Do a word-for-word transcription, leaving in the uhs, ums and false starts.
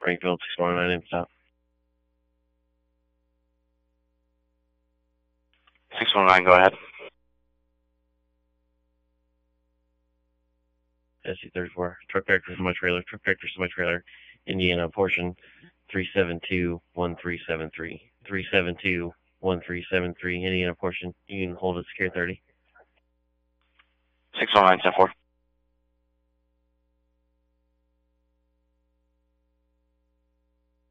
Springfield, six one nine, in stop. six one nine, go ahead. S C thirty-four, truck tractor semi-trailer, truck tractor semi-trailer, Indiana portion, three seven two one three seven three. three seven two one three seven three, Indiana portion. You can hold it secure thirty. six one nine, ten four.